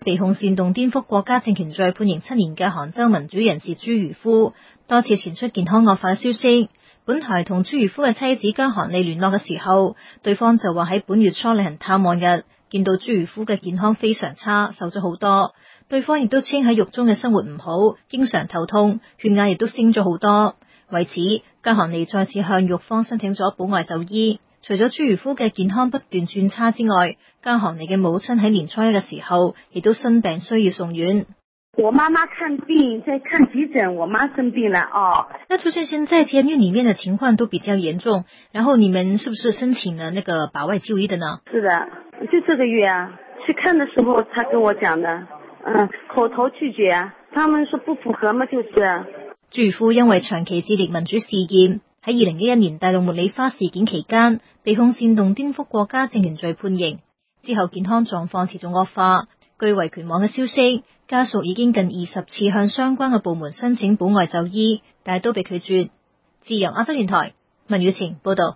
被控煽動顛覆國家政權罪判刑7年嘅杭州民主人士朱如夫，多次傳出健康惡化嘅消息。本台同朱如夫嘅妻子姜韓利聯絡嘅時候，對方就話喺本月初例行探望日，見到朱如夫嘅健康非常差，瘦咗好多。對方亦都稱喺獄中嘅生活唔好，經常頭痛，血壓亦都升咗好多。為此，姜韓利再次向獄方申請咗保外就醫。除咗朱如夫嘅健康不斷轉差之外，姜韓利嘅母親喺年初一嘅時候亦都生病需要送院。 我媽媽看病在看急診，我媽生病了哦。 那出現現在監獄裏面的情況都比較嚴重，然後你們是不是申請了那個保外就醫的呢？ 是的，就這個月啊，去看的時候他跟我講的，口頭拒絕啊，他們說不符合嘛，就是。 朱如夫因為長期致力民主事業，喺2011年大陸茉莉花事件期間，被控煽動顛覆國家政權罪判刑，之後健康狀況持續惡化。據維權網嘅消息，家屬已經近20次向相關嘅部門申請保外就醫，但係都被拒絕。自由亞洲電台文宇晴報道。